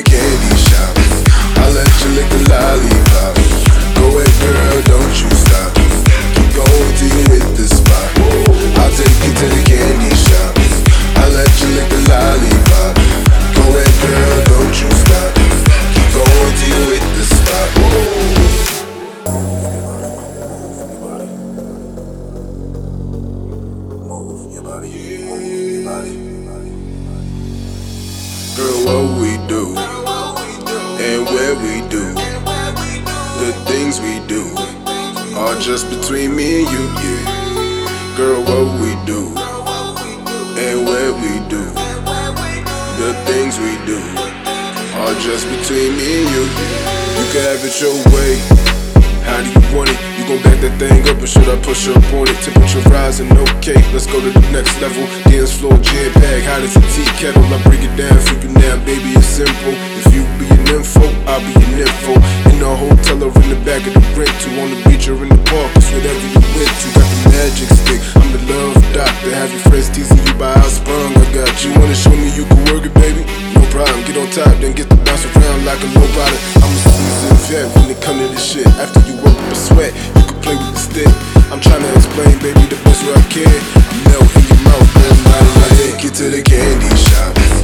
candy shop. I'll let you lick the lollipop. Go ahead, girl, don't you stop. Keep going till you hit the spot. I'll take you to the candy shop. I'll let you lick the lollipop. Go ahead, girl, don't you stop. Keep going till you hit the spot. Move your body, move your body. Girl, what we do, and where we do, the things we do, are just between me and you, yeah. Girl, what we do, and where we do, the things we do, are just between me and you. You can have it your way. How do you want it? You gon' back that thing up or should I push up on it? Temperature rising, okay, let's go to the next level. Dance floor, jam pack, hot as a tea kettle. I break it down for you now, baby, it's simple. If you be an info, I'll be an info. In the hotel or in the back of the rental, on the beach or in the park, it's whatever you went to. Got the magic stick, I'm the love doctor. Have your friends teasing you by how sprung I got you. Wanna show me you can work it, baby? No problem, get on top, then get to bounce around like a low rider. I'm a seasoned vet when it come to this shit. After you work up a sweat, you can play with the stick. I'm tryna explain, baby, the best way I can. I melt in your mouth, girl, I take you to the candy shop.